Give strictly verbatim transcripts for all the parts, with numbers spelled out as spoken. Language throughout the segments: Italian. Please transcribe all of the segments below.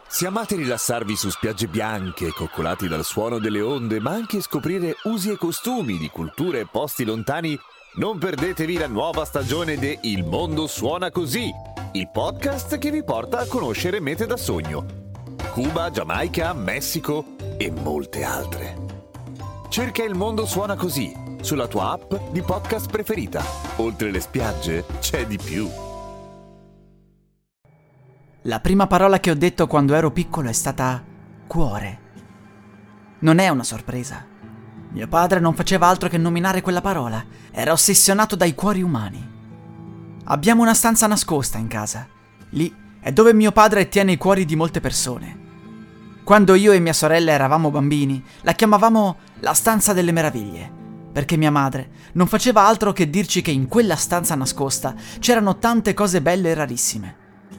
Se amate rilassarvi su spiagge bianche, coccolati dal suono delle onde, ma anche scoprire usi e costumi di culture e posti lontani, non perdetevi la nuova stagione de Il Mondo Suona Così, il podcast che vi porta a conoscere mete da sogno. Cuba, Giamaica, Messico e molte altre. Cerca Il Mondo Suona Così sulla tua app di podcast preferita. Oltre le spiagge c'è di più. La prima parola che ho detto quando ero piccolo è stata cuore. Non è una sorpresa. Mio padre non faceva altro che nominare quella parola. Era ossessionato dai cuori umani. Abbiamo una stanza nascosta in casa. Lì è dove mio padre tiene i cuori di molte persone. Quando io e mia sorella eravamo bambini, la chiamavamo la stanza delle meraviglie, perché mia madre non faceva altro che dirci che in quella stanza nascosta c'erano tante cose belle e rarissime.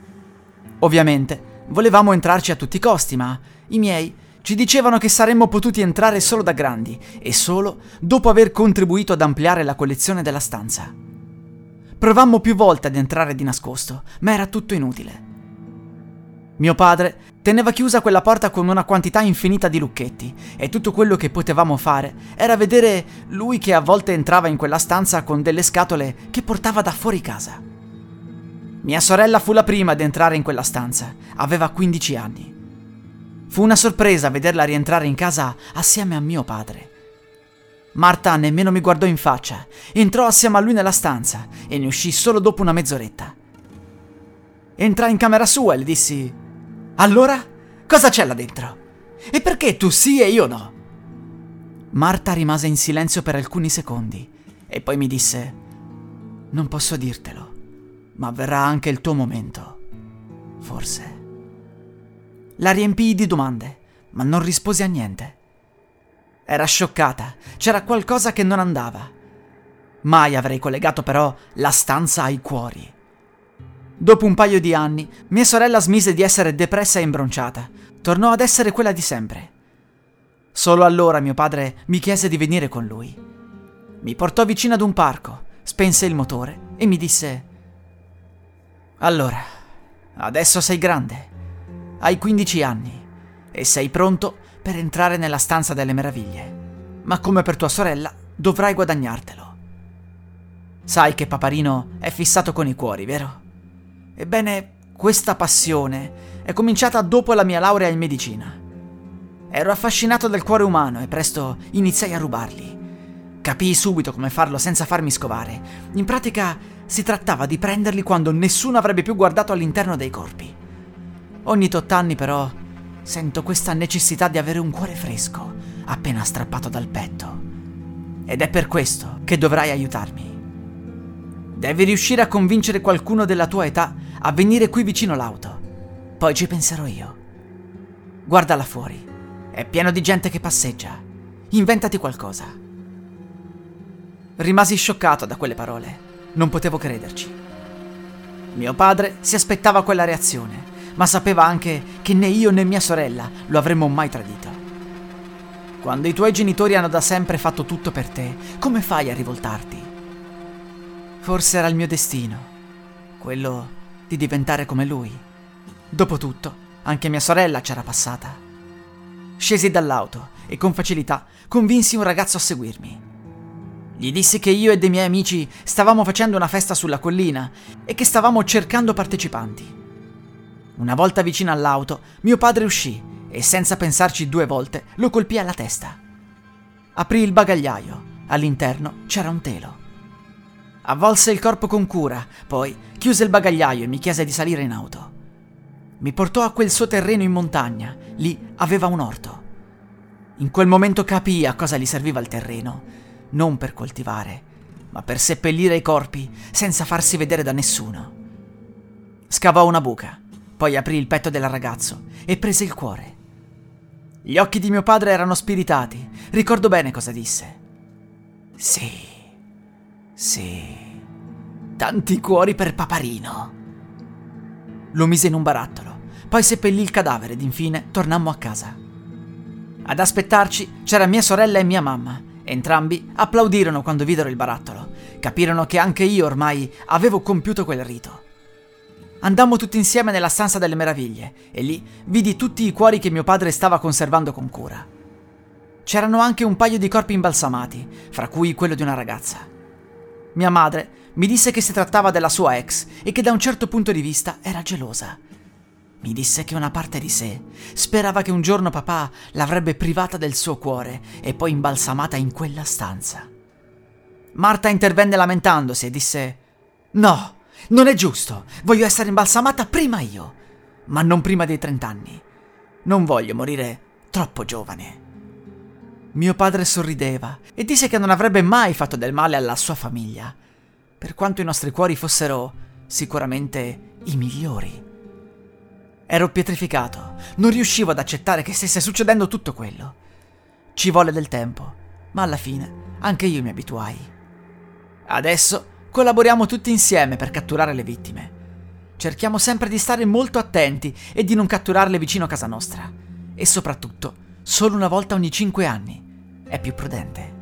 Ovviamente volevamo entrarci a tutti i costi, ma i miei ci dicevano che saremmo potuti entrare solo da grandi e solo dopo aver contribuito ad ampliare la collezione della stanza. Provammo più volte ad entrare di nascosto, ma era tutto inutile. Mio padre teneva chiusa quella porta con una quantità infinita di lucchetti e tutto quello che potevamo fare era vedere lui che a volte entrava in quella stanza con delle scatole che portava da fuori casa. Mia sorella fu la prima ad entrare in quella stanza, aveva quindici anni. Fu una sorpresa vederla rientrare in casa assieme a mio padre. Marta nemmeno mi guardò in faccia, entrò assieme a lui nella stanza e ne uscì solo dopo una mezz'oretta. Entrai in camera sua e le dissi: «Allora, cosa c'è là dentro? E perché tu sì e io no?» Marta rimase in silenzio per alcuni secondi e poi mi disse: «Non posso dirtelo. Ma verrà anche il tuo momento, forse». La riempii di domande, ma non risposi a niente. Era scioccata, c'era qualcosa che non andava. Mai avrei collegato però la stanza ai cuori. Dopo un paio di anni, mia sorella smise di essere depressa e imbronciata, tornò ad essere quella di sempre. Solo allora mio padre mi chiese di venire con lui. Mi portò vicino ad un parco, spense il motore e mi disse: «Allora, adesso sei grande, hai quindici anni e sei pronto per entrare nella stanza delle meraviglie, ma come per tua sorella dovrai guadagnartelo. Sai che Paparino è fissato con i cuori, vero? Ebbene, questa passione è cominciata dopo la mia laurea in medicina. Ero affascinato dal cuore umano e presto iniziai a rubarli. Capii subito come farlo senza farmi scovare. In pratica si trattava di prenderli quando nessuno avrebbe più guardato all'interno dei corpi. Ogni tot anni però sento questa necessità di avere un cuore fresco, appena strappato dal petto. Ed è per questo che dovrai aiutarmi. Devi riuscire a convincere qualcuno della tua età a venire qui vicino all'auto. Poi ci penserò io. Guarda là fuori, è pieno di gente che passeggia. Inventati qualcosa». Rimasi scioccato da quelle parole. Non potevo crederci. Mio padre si aspettava quella reazione, ma sapeva anche che né io né mia sorella lo avremmo mai tradito. Quando i tuoi genitori hanno da sempre fatto tutto per te, come fai a rivoltarti? Forse era il mio destino, quello di diventare come lui. Dopotutto, anche mia sorella c'era passata. Scesi dall'auto e con facilità convinsi un ragazzo a seguirmi. Gli dissi che io e dei miei amici stavamo facendo una festa sulla collina e che stavamo cercando partecipanti. Una volta vicino all'auto, mio padre uscì e senza pensarci due volte lo colpì alla testa. Aprì il bagagliaio. All'interno c'era un telo. Avvolse il corpo con cura, poi chiuse il bagagliaio e mi chiese di salire in auto. Mi portò a quel suo terreno in montagna. Lì aveva un orto. In quel momento capii a cosa gli serviva il terreno. Non per coltivare, ma per seppellire i corpi senza farsi vedere da nessuno. Scavò una buca, poi aprì il petto del ragazzo e prese il cuore. Gli occhi di mio padre erano spiritati. Ricordo bene cosa disse. «Sì, sì, tanti cuori per Paparino». Lo mise in un barattolo, poi seppellì il cadavere ed infine tornammo a casa. Ad aspettarci c'era mia sorella e mia mamma. Entrambi applaudirono quando videro il barattolo. Capirono che anche io ormai avevo compiuto quel rito. Andammo tutti insieme nella stanza delle meraviglie e lì vidi tutti i cuori che mio padre stava conservando con cura. C'erano anche un paio di corpi imbalsamati, fra cui quello di una ragazza. Mia madre mi disse che si trattava della sua ex e che da un certo punto di vista era gelosa. Mi disse che una parte di sé sperava che un giorno papà l'avrebbe privata del suo cuore e poi imbalsamata in quella stanza. Marta intervenne lamentandosi e disse: «No, non è giusto, voglio essere imbalsamata prima io, ma non prima dei trent'anni. Non voglio morire troppo giovane». Mio padre sorrideva e disse che non avrebbe mai fatto del male alla sua famiglia, per quanto i nostri cuori fossero sicuramente i migliori. Ero pietrificato, non riuscivo ad accettare che stesse succedendo tutto quello. Ci volle del tempo, ma alla fine anche io mi abituai. Adesso collaboriamo tutti insieme per catturare le vittime. Cerchiamo sempre di stare molto attenti e di non catturarle vicino a casa nostra. E soprattutto, solo una volta ogni cinque anni. È più prudente.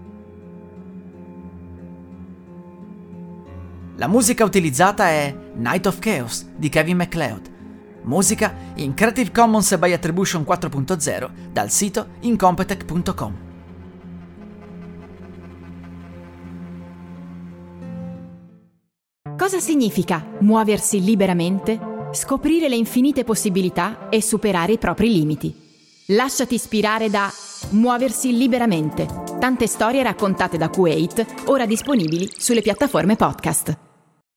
La musica utilizzata è Night of Chaos di Kevin MacLeod. Musica in Creative Commons by Attribution quattro punto zero dal sito incompetech punto com. Cosa significa muoversi liberamente, scoprire le infinite possibilità e superare i propri limiti? Lasciati ispirare da Muoversi liberamente. Tante storie raccontate da Kuwait, ora disponibili sulle piattaforme podcast.